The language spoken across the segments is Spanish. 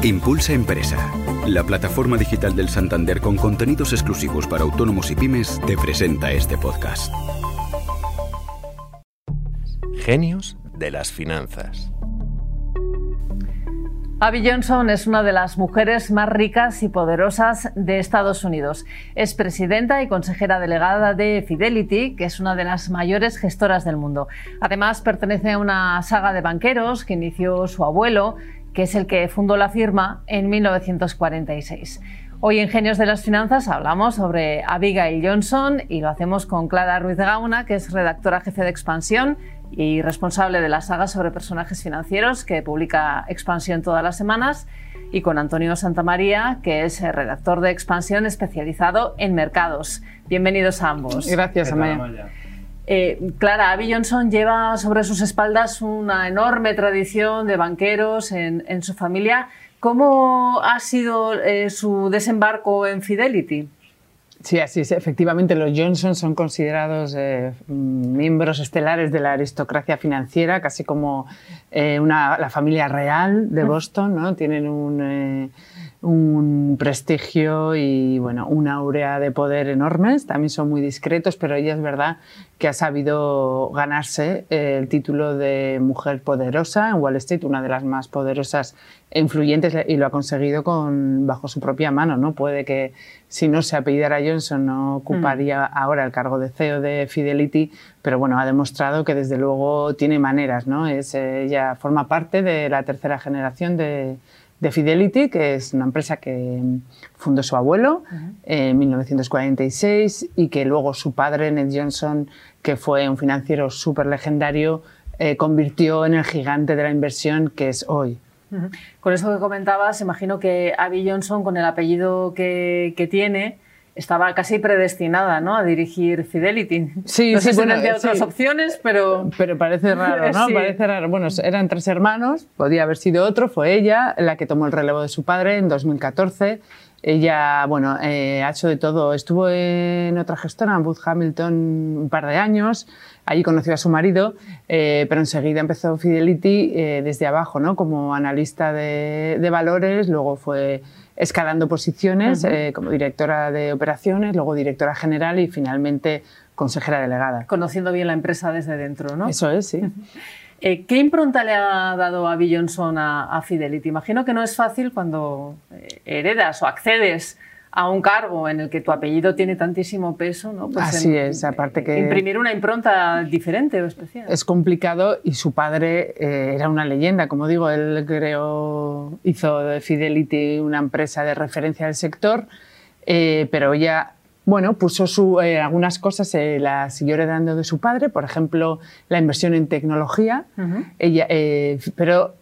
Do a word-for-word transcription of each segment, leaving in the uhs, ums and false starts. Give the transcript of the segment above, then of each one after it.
Impulsa Empresa, la plataforma digital del Santander con contenidos exclusivos para autónomos y pymes, te presenta este podcast. Genios de las finanzas. Abby Johnson es una de las mujeres más ricas y poderosas de Estados Unidos. Es presidenta y consejera delegada de Fidelity, que es una de las mayores gestoras del mundo. Además, pertenece a una saga de banqueros que inició su abuelo, que es el que fundó la firma en mil novecientos cuarenta y seis. Hoy en Genios de las Finanzas hablamos sobre Abigail Johnson y lo hacemos con Clara Ruiz Gauna, que es redactora jefe de Expansión y responsable de la saga sobre personajes financieros que publica Expansión todas las semanas, y con Antonio Santamaría, que es redactor de Expansión especializado en mercados. Bienvenidos a ambos. Gracias, Amaya. Eh, Clara, Abby Johnson lleva sobre sus espaldas una enorme tradición de banqueros en, en su familia. ¿Cómo ha sido eh, su desembarco en Fidelity? Sí, así es. Efectivamente, los Johnson son considerados eh, miembros estelares de la aristocracia financiera, casi como eh, una, la familia real de Boston, ¿no? Tienen un, eh, un prestigio y bueno, una aurea de poder enormes. También son muy discretos, pero ella es verdad que ha sabido ganarse eh, el título de mujer poderosa en Wall Street, una de las más poderosas e influyentes, y lo ha conseguido con, bajo su propia mano, ¿no? Puede que si no se apellidara Johnson no ocuparía mm. ahora el cargo de C E O de Fidelity, pero bueno, ha demostrado que desde luego tiene maneras, ¿no? Es, ella forma parte de la tercera generación de, de Fidelity, que es una empresa que fundó su abuelo uh-huh. en mil novecientos cuarenta y seis y que luego su padre, Ned Johnson, que fue un financiero súper legendario, eh, convirtió en el gigante de la inversión que es hoy. Uh-huh. Con eso que comentabas, imagino que Abby Johnson, con el apellido que, que tiene, estaba casi predestinada, ¿no?, a dirigir Fidelity. Sí, no sé sí, si bueno, tendría otras sí. opciones, pero... Pero parece raro, ¿no? Sí. Parece raro. Bueno, eran tres hermanos, podía haber sido otro, fue ella la que tomó el relevo de su padre en dos mil catorce. Ella, bueno, eh, ha hecho de todo. Estuvo en otra gestora, en Booth Hamilton, un par de años. Allí conoció a su marido, eh, pero enseguida empezó Fidelity eh, desde abajo, ¿no? Como analista de, de valores, luego fue escalando posiciones uh-huh. eh, como directora de operaciones, luego directora general y finalmente consejera delegada. Conociendo bien la empresa desde dentro, ¿no? Eso es, sí. Eh, ¿Qué impronta le ha dado Abby Johnson a, a Fidelity? Imagino que no es fácil cuando eh, heredas o accedes a un cargo en el que tu apellido tiene tantísimo peso, ¿no? Pues Así en, es, aparte que... imprimir una impronta diferente o especial. Es complicado y su padre eh, era una leyenda, como digo, él creó, hizo de Fidelity una empresa de referencia del sector, eh, pero ella... Bueno, puso su, eh, algunas cosas, eh, las siguió heredando de su padre, por ejemplo, la inversión en tecnología, uh-huh. ella, eh, pero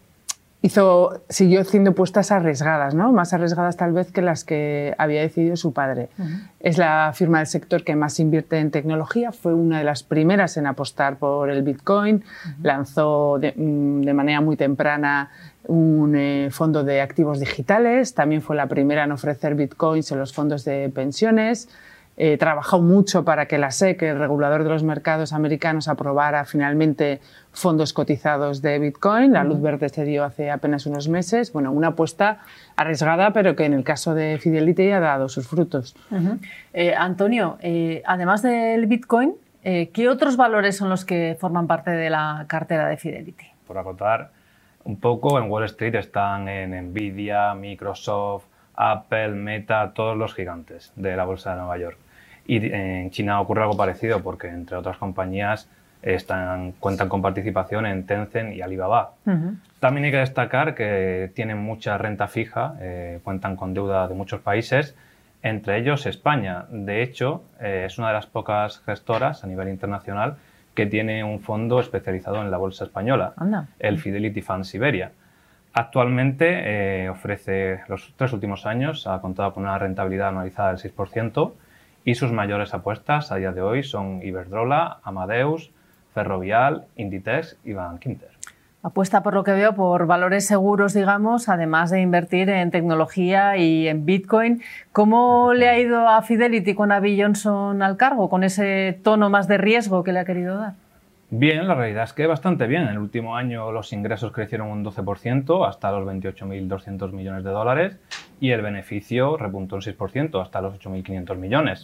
hizo, siguió haciendo apuestas arriesgadas, ¿no? Más arriesgadas tal vez que las que había decidido su padre. Uh-huh. Es la firma del sector que más invierte en tecnología, fue una de las primeras en apostar por el Bitcoin, uh-huh. lanzó de, de manera muy temprana un eh, fondo de activos digitales, también fue la primera en ofrecer Bitcoins en los fondos de pensiones. Eh, trabajó mucho para que la S E C, el regulador de los mercados americanos, aprobara finalmente fondos cotizados de Bitcoin. La luz verde se dio hace apenas unos meses. Bueno, una apuesta arriesgada, pero que en el caso de Fidelity ha dado sus frutos. Uh-huh. eh, Antonio, eh, además del Bitcoin, eh, ¿qué otros valores son los que forman parte de la cartera de Fidelity? Por acotar un poco, en Wall Street están en Nvidia, Microsoft, Apple, Meta, todos los gigantes de la bolsa de Nueva York. Y en China ocurre algo parecido porque, entre otras compañías, están, cuentan con participación en Tencent y Alibaba. Uh-huh. También hay que destacar que tienen mucha renta fija, eh, cuentan con deuda de muchos países, entre ellos España. De hecho, eh, es una de las pocas gestoras a nivel internacional que tiene un fondo especializado en la bolsa española, Anda. el Fidelity Fund Siberia. Actualmente eh, ofrece, los tres últimos años, ha contado con una rentabilidad anualizada del seis por ciento y sus mayores apuestas a día de hoy son Iberdrola, Amadeus, Ferrovial, Inditex y Bankinter. Apuesta, por lo que veo, por valores seguros, digamos, además de invertir en tecnología y en Bitcoin. ¿Cómo le ha ido a Fidelity con Abby Johnson al cargo, con ese tono más de riesgo que le ha querido dar? Bien, la realidad es que bastante bien. En el último año los ingresos crecieron un doce por ciento hasta los veintiocho mil doscientos millones de dólares y el beneficio repuntó un seis por ciento hasta los ocho mil quinientos millones.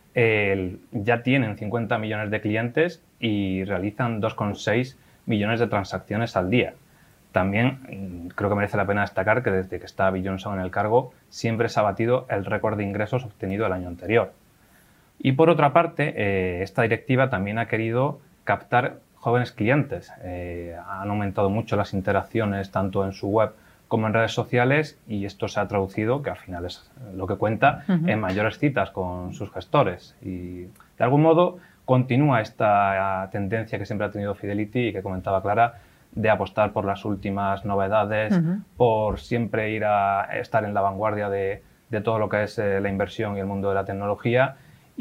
El, ya tienen cincuenta millones de clientes y realizan dos coma seis millones de transacciones al día. También creo que merece la pena destacar que desde que está Bill Johnson en el cargo siempre se ha batido el récord de ingresos obtenido el año anterior. Y por otra parte, eh, esta directiva también ha querido captar jóvenes clientes. Eh, han aumentado mucho las interacciones tanto en su web como en redes sociales y esto se ha traducido, que al final es lo que cuenta, uh-huh. en mayores citas con sus gestores. Y de algún modo continúa esta tendencia que siempre ha tenido Fidelity y que comentaba Clara, de apostar por las últimas novedades, uh-huh. por siempre ir a estar en la vanguardia de, de todo lo que es eh, la inversión y el mundo de la tecnología.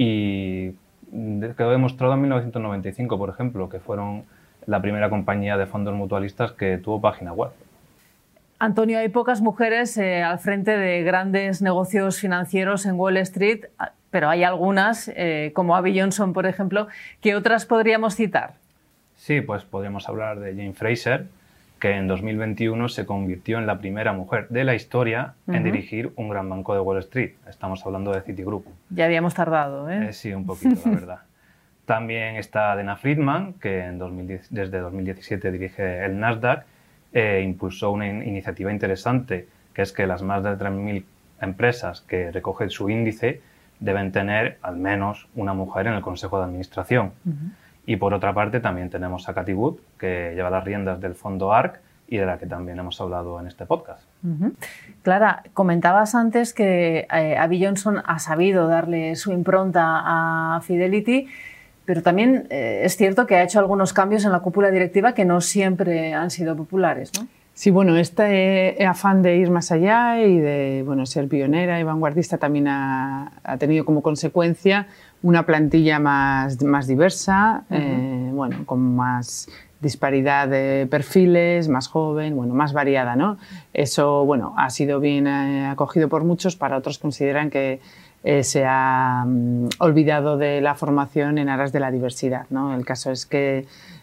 Y quedó demostrado en mil novecientos noventa y cinco, por ejemplo, que fueron la primera compañía de fondos mutualistas que tuvo página web. Antonio, hay pocas mujeres eh, al frente de grandes negocios financieros en Wall Street, pero hay algunas, eh, como Abby Johnson, por ejemplo. ¿Qué otras podríamos citar? Sí, pues podríamos hablar de Jane Fraser, que en dos mil veintiuno se convirtió en la primera mujer de la historia uh-huh. en dirigir un gran banco de Wall Street. Estamos hablando de Citigroup. Ya habíamos tardado, ¿eh? eh sí, un poquito, la verdad. También está Dana Friedman, que en dos mil diez, desde dos mil diecisiete dirige el Nasdaq. Eh, impulsó una in iniciativa interesante, que es que las más de tres mil empresas que recogen su índice deben tener al menos una mujer en el consejo de administración. Uh-huh. Y por otra parte también tenemos a Cathie Wood, que lleva las riendas del fondo A R C y de la que también hemos hablado en este podcast. Uh-huh. Clara, comentabas antes que eh, Abby Johnson ha sabido darle su impronta a Fidelity, pero también eh, es cierto que ha hecho algunos cambios en la cúpula directiva que no siempre han sido populares, ¿no? Sí, bueno, este afán de ir más allá y de bueno, ser pionera y vanguardista también ha, ha tenido como consecuencia una plantilla más, más diversa, uh-huh. eh, bueno, con más disparidad de perfiles, más joven, bueno, más variada, ¿no? Eso, bueno, ha sido bien eh, acogido por muchos, para otros consideran que eh, se ha um, olvidado de la formación en aras de la diversidad, ¿no? El caso es que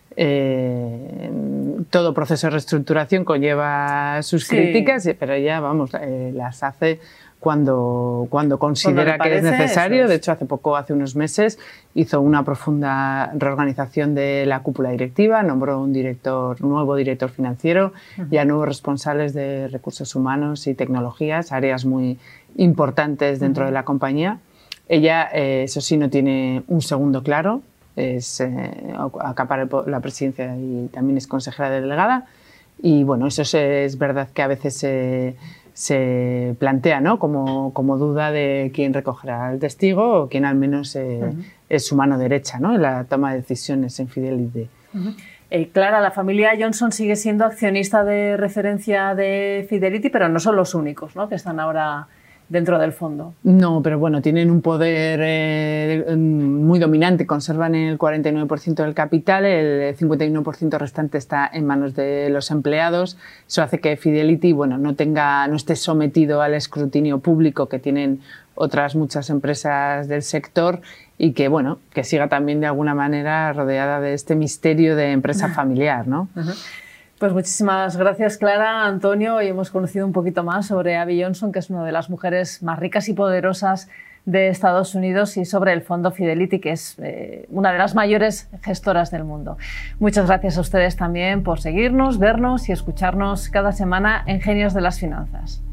Eh, todo proceso de reestructuración conlleva sus sí. críticas, pero ella, vamos, eh, las hace cuando, cuando considera que es necesario. Es. De hecho, hace poco, hace unos meses, hizo una profunda reorganización de la cúpula directiva, nombró un director, un nuevo director financiero uh-huh. y a nuevos responsables de recursos humanos y tecnologías, áreas muy importantes dentro uh-huh. de la compañía. Ella, eh, eso sí, no tiene un segundo claro. Es, eh, acapara la presidencia y también es consejera delegada y bueno, eso es, es verdad que a veces se, se plantea, ¿no? como, como duda de quién recogerá el testigo o quién al menos eh, uh-huh. es su mano derecha, ¿no? en la toma de decisiones en Fidelity. Uh-huh. eh, Clara, la familia Johnson sigue siendo accionista de referencia de Fidelity, pero no son los únicos, ¿no? que están ahora dentro del fondo. No, pero bueno, tienen un poder eh, muy dominante, conservan el cuarenta y nueve por ciento del capital, el cincuenta y uno por ciento restante está en manos de los empleados. Eso hace que Fidelity, bueno, no tenga, no esté sometido al escrutinio público que tienen otras muchas empresas del sector y que, bueno, que siga también de alguna manera rodeada de este misterio de empresa familiar, ¿no? Uh-huh. Pues muchísimas gracias, Clara, Antonio. Hoy hemos conocido un poquito más sobre Abby Johnson, que es una de las mujeres más ricas y poderosas de Estados Unidos, y sobre el fondo Fidelity, que es eh, una de las mayores gestoras del mundo. Muchas gracias a ustedes también por seguirnos, vernos y escucharnos cada semana en Genios de las Finanzas.